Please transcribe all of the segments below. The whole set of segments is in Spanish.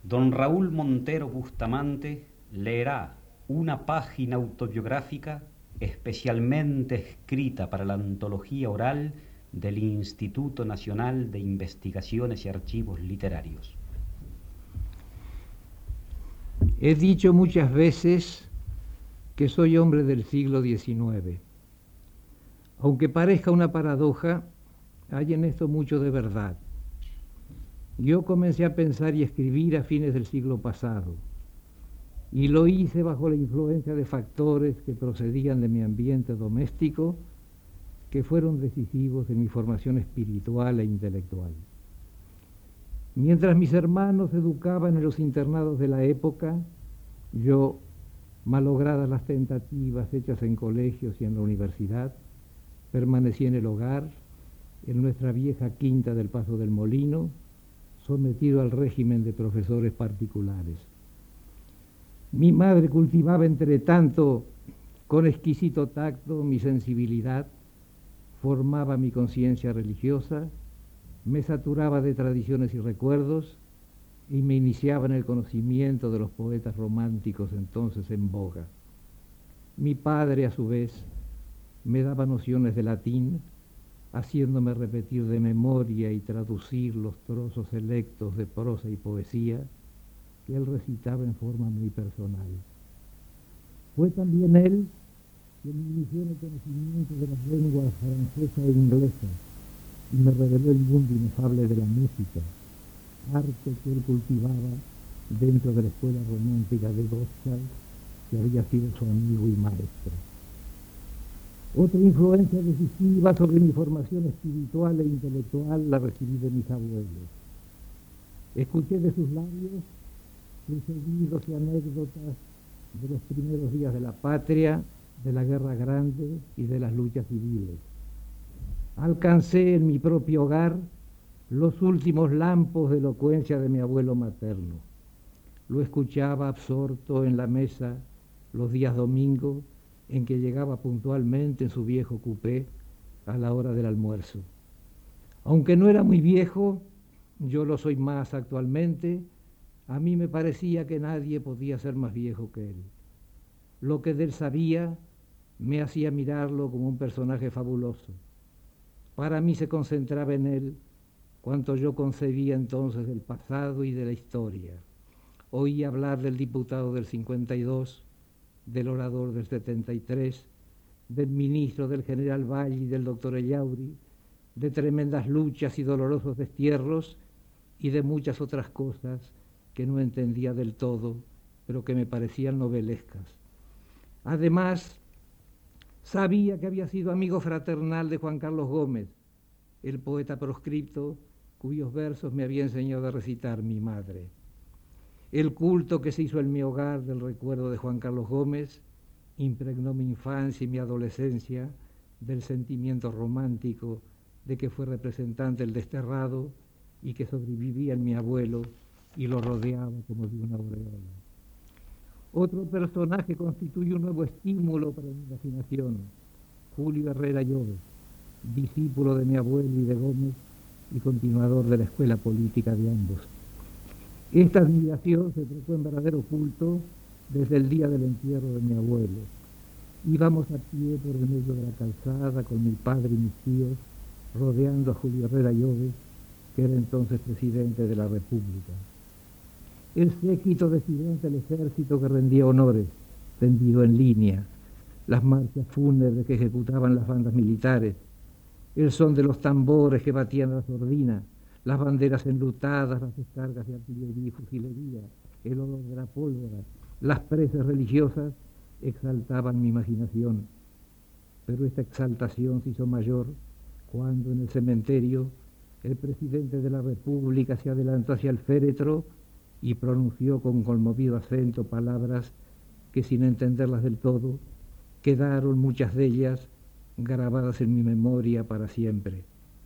Don Raúl Montero Bustamante leerá una página autobiográfica especialmente escrita para la antología oral del Instituto Nacional de Investigaciones y Archivos Literarios. He dicho muchas veces que soy hombre del siglo XIX. Aunque parezca una paradoja, hay en esto mucho de verdad. Yo comencé a pensar y escribir a fines del siglo pasado, y lo hice bajo la influencia de factores que procedían de mi ambiente doméstico, que fueron decisivos en mi formación espiritual e intelectual. Mientras mis hermanos educaban en los internados de la época, yo, malogradas las tentativas hechas en colegios y en la universidad, permanecí en el hogar, en nuestra vieja quinta del Paso del Molino, sometido al régimen de profesores particulares. Mi madre cultivaba, entre tanto, con exquisito tacto mi sensibilidad, formaba mi conciencia religiosa, me saturaba de tradiciones y recuerdos y me iniciaba en el conocimiento de los poetas románticos entonces en boga. Mi padre, a su vez, me daba nociones de latín, haciéndome repetir de memoria y traducir los trozos selectos de prosa y poesía que él recitaba en forma muy personal. Fue también él quien me inició en el conocimiento de las lenguas francesa e inglesa y me reveló el mundo inefable de la música, arte que él cultivaba dentro de la escuela romántica de Gostal, que había sido su amigo y maestro. Otra influencia decisiva sobre mi formación espiritual e intelectual la recibí de mis abuelos. Escuché de sus labios sucedidos y anécdotas de los primeros días de la patria, de la guerra grande y de las luchas civiles. Alcancé en mi propio hogar los últimos lampos de elocuencia de mi abuelo materno. Lo escuchaba absorto en la mesa los días domingos en que llegaba puntualmente en su viejo coupé a la hora del almuerzo. Aunque no era muy viejo, yo lo soy más actualmente, a mí me parecía que nadie podía ser más viejo que él. Lo que de él sabía me hacía mirarlo como un personaje fabuloso. Para mí se concentraba en él cuanto yo concebía entonces del pasado y de la historia. Oí hablar del diputado del 52, del orador del 73, del ministro, del general Valle y del doctor Ellauri, de tremendas luchas y dolorosos destierros y de muchas otras cosas que no entendía del todo, pero que me parecían novelescas. Además, sabía que había sido amigo fraternal de Juan Carlos Gómez, el poeta proscripto cuyos versos me había enseñado a recitar mi madre. El culto que se hizo en mi hogar del recuerdo de Juan Carlos Gómez impregnó mi infancia y mi adolescencia del sentimiento romántico de que fue representante el desterrado y que sobrevivía en mi abuelo y lo rodeaba como de una aureola. Otro personaje constituye un nuevo estímulo para mi imaginación, Julio Herrera Lloves, discípulo de mi abuelo y de Gómez y continuador de la escuela política de ambos. Esta admiración se trocó en verdadero culto desde el día del entierro de mi abuelo. Íbamos a pie por el medio de la calzada con mi padre y mis tíos, rodeando a Julio Herrera Lloves, que era entonces presidente de la República. El séquito decidente del ejército que rendía honores, tendido en línea, las marchas fúnebres que ejecutaban las bandas militares, el son de los tambores que batían la sordina, las banderas enlutadas, las descargas de artillería y fusilería, el olor de la pólvora, las preces religiosas exaltaban mi imaginación. Pero esta exaltación se hizo mayor cuando en el cementerio el presidente de la República se adelantó hacia el féretro y pronunció con conmovido acento palabras que, sin entenderlas del todo, quedaron muchas de ellas grabadas en mi memoria para siempre.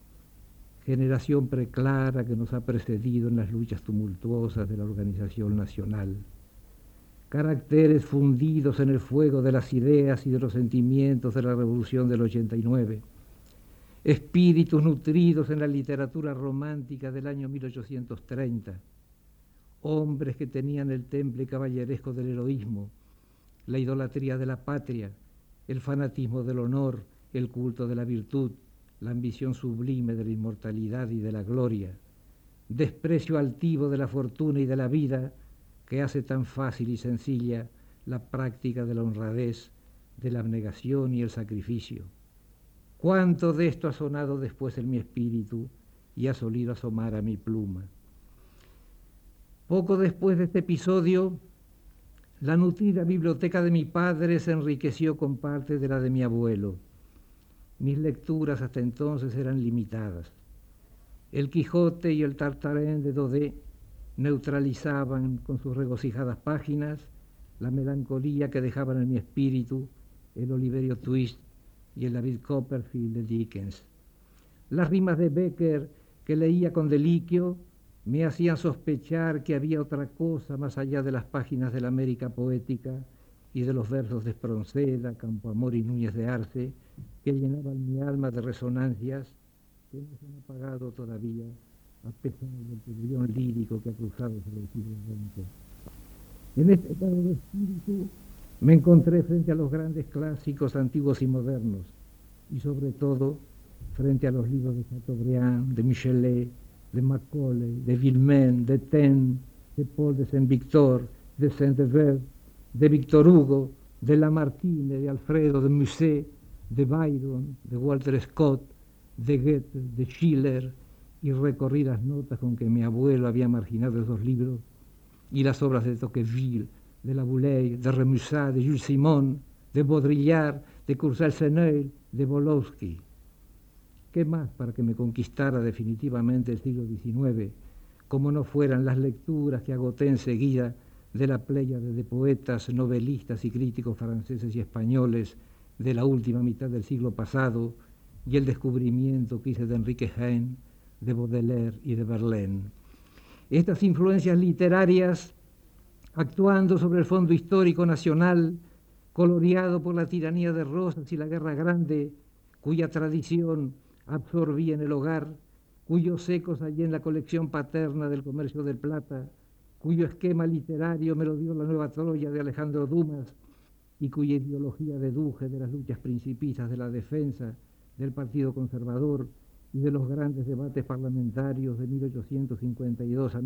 Generación preclara que nos ha precedido en las luchas tumultuosas de la organización nacional. Caracteres fundidos en el fuego de las ideas y de los sentimientos de la Revolución del 89. Espíritus nutridos en la literatura romántica del año 1830. hombres que tenían el temple caballeresco del heroísmo, la idolatría de la patria, el fanatismo del honor, el culto de la virtud, la ambición sublime de la inmortalidad y de la gloria, desprecio altivo de la fortuna y de la vida que hace tan fácil y sencilla la práctica de la honradez, de la abnegación y el sacrificio. ¿Cuánto de esto ha sonado después en mi espíritu y ha solido asomar a mi pluma? Poco después de este episodio, la nutrida biblioteca de mi padre se enriqueció con parte de la de mi abuelo. Mis lecturas hasta entonces eran limitadas. El Quijote y el Tartarín de Daudet neutralizaban con sus regocijadas páginas la melancolía que dejaban en mi espíritu el Oliverio Twist y el David Copperfield de Dickens. Las rimas de Becker que leía con deliquio me hacían sospechar que había otra cosa más allá de las páginas de la América poética y de los versos de Espronceda, Campoamor y Núñez de Arce, que llenaban mi alma de resonancias que no se han apagado todavía a pesar del turbión lírico que ha cruzado sobre el siglo XX. En este estado de espíritu me encontré frente a los grandes clásicos antiguos y modernos, y sobre todo frente a los libros de Chateaubriand, de Michelet, de Macaulay, de Villemain, de Taine, de Paul de Saint-Victor, de Saint-Beuve, de Victor Hugo, de Lamartine, de Alfredo, de Musset, de Byron, de Walter Scott, de Goethe, de Schiller, y recorrí las notas con que mi abuelo había marginado esos libros, y las obras de Tocqueville, de Laboulaye, de Remusat, de Jules Simon, de Baudrillard, de Courcelles-Senneuil, de Bolowski. ¿Qué más para que me conquistara definitivamente el siglo XIX, como no fueran las lecturas que agoté enseguida de la pléyade de poetas, novelistas y críticos franceses y españoles de la última mitad del siglo pasado, y el descubrimiento que hice de Enrique Heine, de Baudelaire y de Verlaine? Estas influencias literarias, actuando sobre el fondo histórico nacional, coloreado por la tiranía de Rosas y la Guerra Grande, cuya tradición absorbí en el hogar, cuyos ecos hallé en la colección paterna del Comercio del Plata, cuyo esquema literario me lo dio la Nueva Troya de Alejandro Dumas, y cuya ideología deduje de las luchas principistas de la defensa del Partido Conservador y de los grandes debates parlamentarios de 1852 a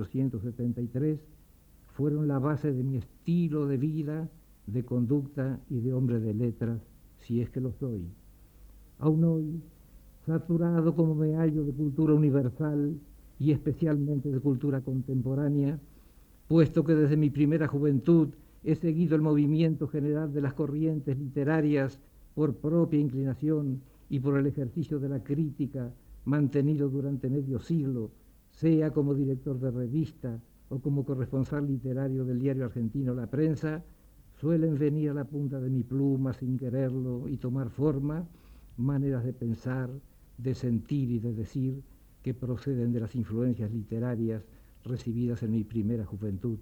1873, fueron la base de mi estilo de vida, de conducta y de hombre de letras, si es que lo soy. Aún hoy, saturado como me hallo de cultura universal y especialmente de cultura contemporánea, puesto que desde mi primera juventud he seguido el movimiento general de las corrientes literarias por propia inclinación y por el ejercicio de la crítica mantenido durante medio siglo, sea como director de revista o como corresponsal literario del diario argentino La Prensa, suelen venir a la punta de mi pluma sin quererlo y tomar forma maneras de pensar, de sentir y de decir que proceden de las influencias literarias recibidas en mi primera juventud.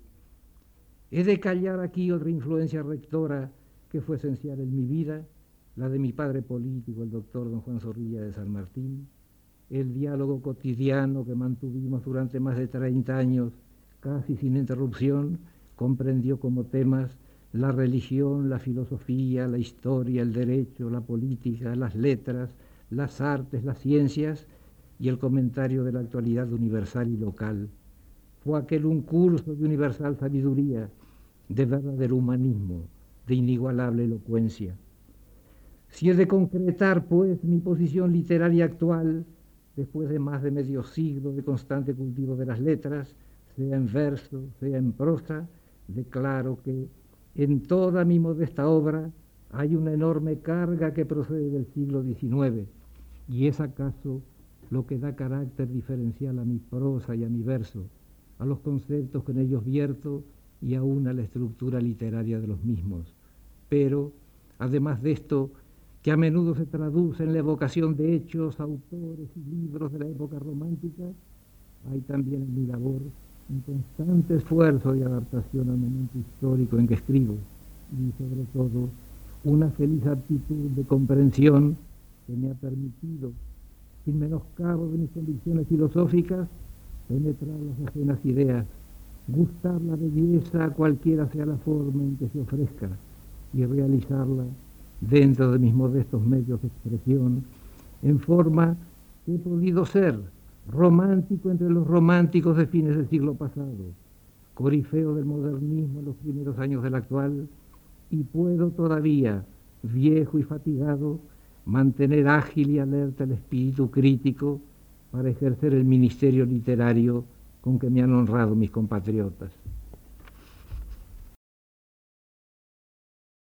He de callar aquí otra influencia rectora que fue esencial en mi vida, la de mi padre político, el doctor don Juan Zorrilla de San Martín, el diálogo cotidiano que mantuvimos durante más de 30 años, casi sin interrupción, comprendió como temas la religión, la filosofía, la historia, el derecho, la política, las letras, las artes, las ciencias y el comentario de la actualidad universal y local. Fue aquel un curso de universal sabiduría, de verdadero humanismo, de inigualable elocuencia. Si he de concretar, pues, mi posición literaria actual, después de más de medio siglo de constante cultivo de las letras, sea en verso, sea en prosa, declaro que en toda mi modesta obra hay una enorme carga que procede del siglo XIX, y es acaso lo que da carácter diferencial a mi prosa y a mi verso, a los conceptos que en ellos vierto y aún a la estructura literaria de los mismos. Pero, además de esto, que a menudo se traduce en la evocación de hechos, autores y libros de la época romántica, hay también en mi labor un constante esfuerzo de adaptación al momento histórico en que escribo y, sobre todo, una feliz aptitud de comprensión que me ha permitido, sin menoscabo de mis convicciones filosóficas, penetrar las ajenas ideas gustar la belleza cualquiera sea la forma en que se ofrezca y realizarla dentro de mis modestos medios de expresión, en forma que he podido ser romántico entre los románticos de fines del siglo pasado, corifeo del modernismo en los primeros años del actual, y puedo todavía, viejo y fatigado, mantener ágil y alerta el espíritu crítico para ejercer el ministerio literario con que me han honrado mis compatriotas.